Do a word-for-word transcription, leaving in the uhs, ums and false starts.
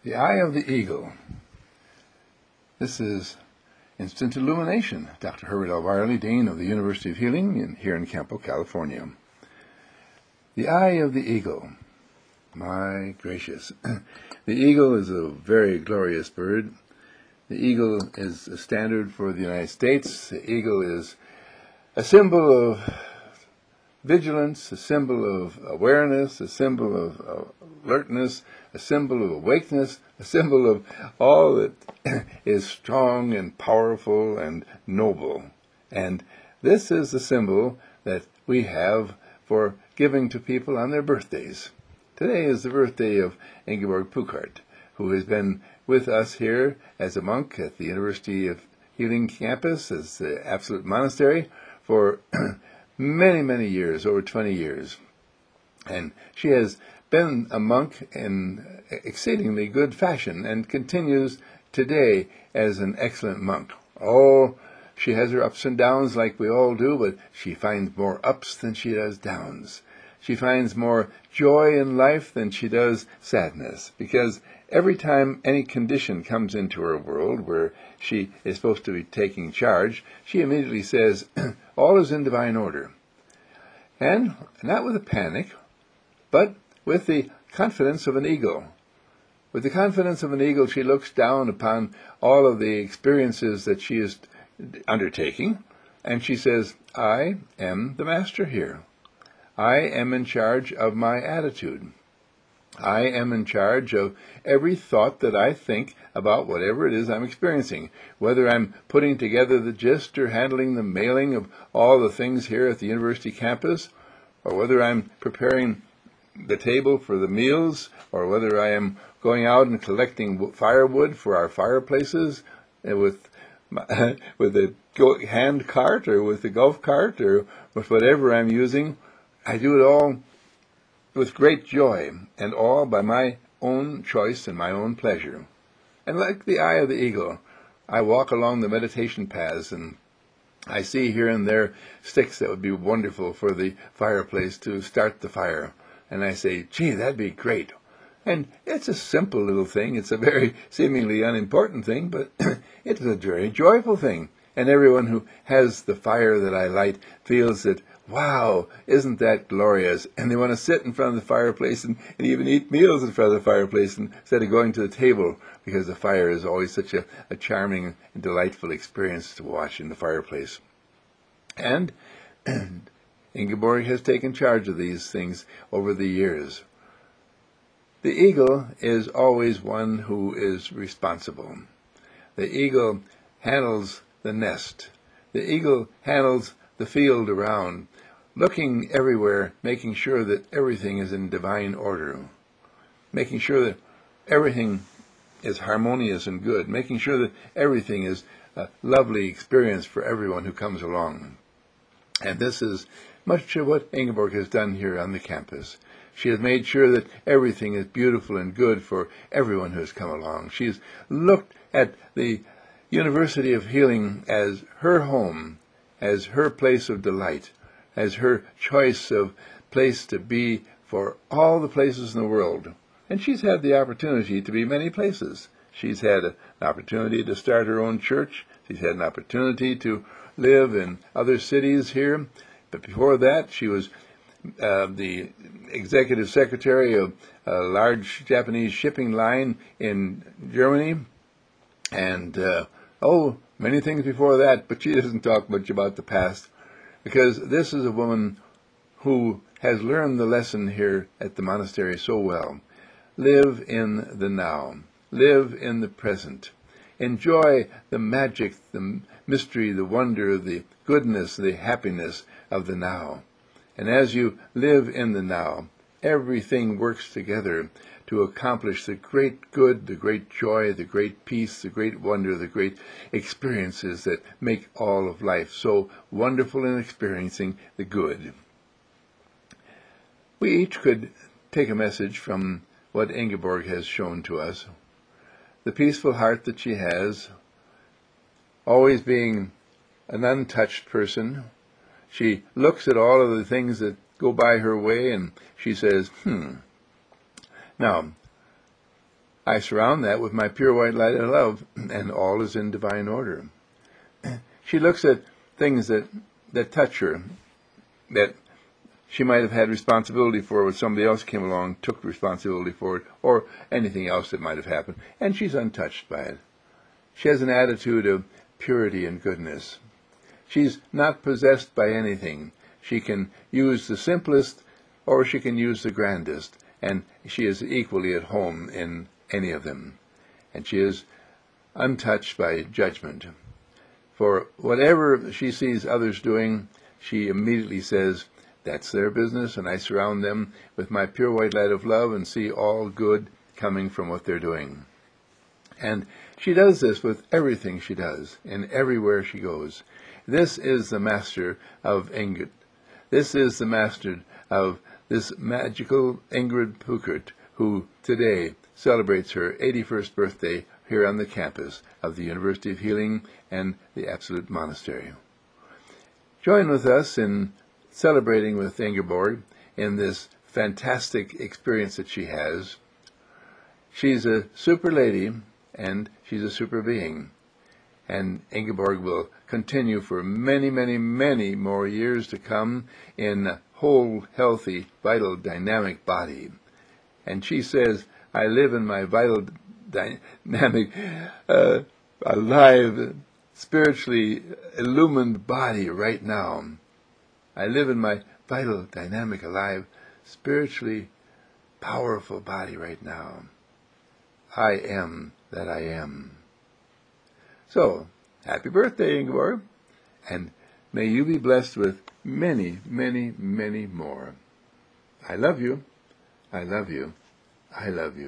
The Eye of the Eagle. This is Instant Illumination. Doctor Herbert L. Wiley, Dean of the University of Healing in, here in Campo, California. The Eye of the Eagle. My gracious. The eagle is a very glorious bird. The eagle is a standard for the United States. The eagle is a symbol of vigilance, a symbol of awareness, a symbol of uh, alertness, a symbol of awakeness, a symbol of all that is strong and powerful and noble. And this is the symbol that we have for giving to people on their birthdays. Today is the birthday of Ingeborg Pukart, who has been with us here as a monk at the University of Healing campus, as the Absolute Monastery, for many, many years, over twenty years. And she has been a monk in exceedingly good fashion and continues today as an excellent monk. Oh, she has her ups and downs like we all do, but she finds more ups than she does downs. She finds more joy in life than she does sadness, because every time any condition comes into her world where she is supposed to be taking charge, she immediately says, all is in divine order. And not with a panic, but with the confidence of an eagle. With the confidence of an eagle, she looks down upon all of the experiences that she is undertaking, and she says, I am the master here. I am in charge of my attitude. I am in charge of every thought that I think about whatever it is I'm experiencing, whether I'm putting together the gist or handling the mailing of all the things here at the university campus, or whether I'm preparing the table for the meals, or whether I am going out and collecting firewood for our fireplaces with my, with a hand cart or with the golf cart or with whatever I'm using. I do it all with great joy, and all by my own choice and my own pleasure. And like the eye of the eagle, I walk along the meditation paths, and I see here and there sticks that would be wonderful for the fireplace to start the fire. And I say, gee, that'd be great. And it's a simple little thing. It's a very seemingly unimportant thing, but it's a very joyful thing. And everyone who has the fire that I light feels that, wow, isn't that glorious? And they want to sit in front of the fireplace and, and even eat meals in front of the fireplace instead of going to the table, because the fire is always such a, a charming and delightful experience to watch in the fireplace. And Ingeborg has taken charge of these things over the years. The eagle is always one who is responsible. The eagle handles the nest. The eagle handles the field around, looking everywhere, making sure that everything is in divine order, making sure that everything is harmonious and good, making sure that everything is a lovely experience for everyone who comes along. And this is much of what Ingeborg has done here on the campus. She has made sure that everything is beautiful and good for everyone who has come along. She has looked at the University of Healing as her home, as her place of delight, as her choice of place to be for all the places in the world. And she's had the opportunity to be many places. She's had an opportunity to start her own church. She's had an opportunity to live in other cities here. But before that, she was uh, the executive secretary of a large Japanese shipping line in Germany. And, uh, oh, many things before that, but she doesn't talk much about the past, because this is a woman who has learned the lesson here at the monastery so well. Live in the now. Live in the present. Enjoy the magic, the mystery, the wonder, the goodness, the happiness of the now. And as you live in the now, everything works together to accomplish the great good, the great joy, the great peace, the great wonder, the great experiences that make all of life so wonderful in experiencing the good. We each could take a message from what Ingeborg has shown to us. The peaceful heart that she has, always being an untouched person. She looks at all of the things that go by her way and she says, hmm. Now, I surround that with my pure white light of love, and all is in divine order. She looks at things that, that touch her, that she might have had responsibility for when somebody else came along, took responsibility for it, or anything else that might have happened, and she's untouched by it. She has an attitude of purity and goodness. She's not possessed by anything. She can use the simplest, or she can use the grandest, and she is equally at home in any of them. And she is untouched by judgment. For whatever she sees others doing, she immediately says, that's their business, and I surround them with my pure white light of love and see all good coming from what they're doing. And she does this with everything she does, and everywhere she goes. This is the master of Ingrid. This is the master of this magical Ingrid Pukert, who today celebrates her eighty-first birthday here on the campus of the University of Healing and the Absolute Monastery. Join with us in celebrating with Ingeborg in this fantastic experience that she has. She's a super lady, and she's a super being. And Ingeborg will continue for many, many, many more years to come in a whole, healthy, vital, dynamic body. And she says, I live in my vital, dynamic, uh, alive, spiritually illumined body right now. I live in my vital, dynamic, alive, spiritually powerful body right now. I am that I am. So, happy birthday, Ingeborg, and may you be blessed with many, many, many more. I love you. I love you. I love you.